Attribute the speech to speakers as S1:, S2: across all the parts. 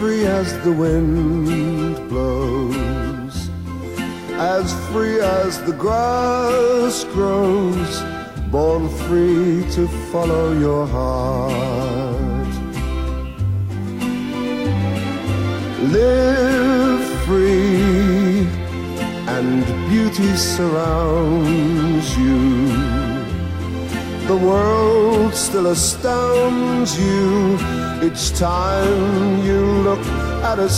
S1: free as the wind blows, as free as the grass grows, born free to follow your heart. Live free and beauty surrounds you. The world still astounds you each time you look at a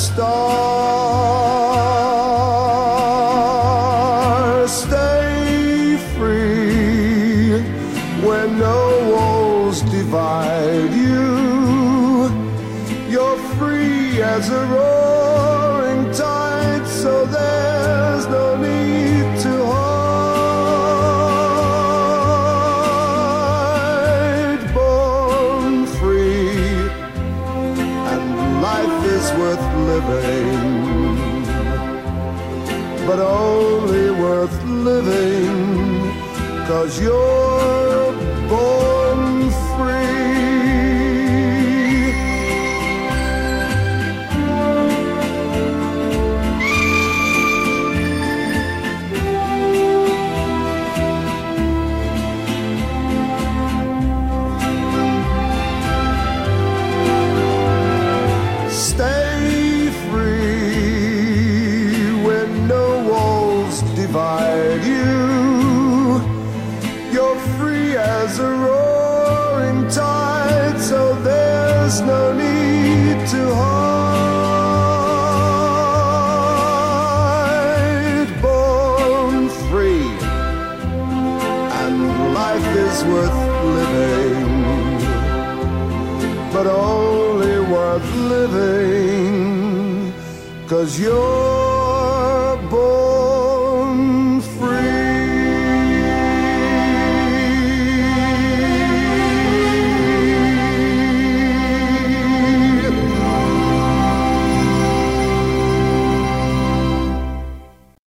S1: star. Stay free where no walls divide you. You're free as a roaring tide, so there's no need to hide. Born free, and life is worth living, but only worth living 'cause you're born free. You, you're free as a roaring tide, so there's no need to hide. Born free, and life is worth living, but only worth living 'cause you're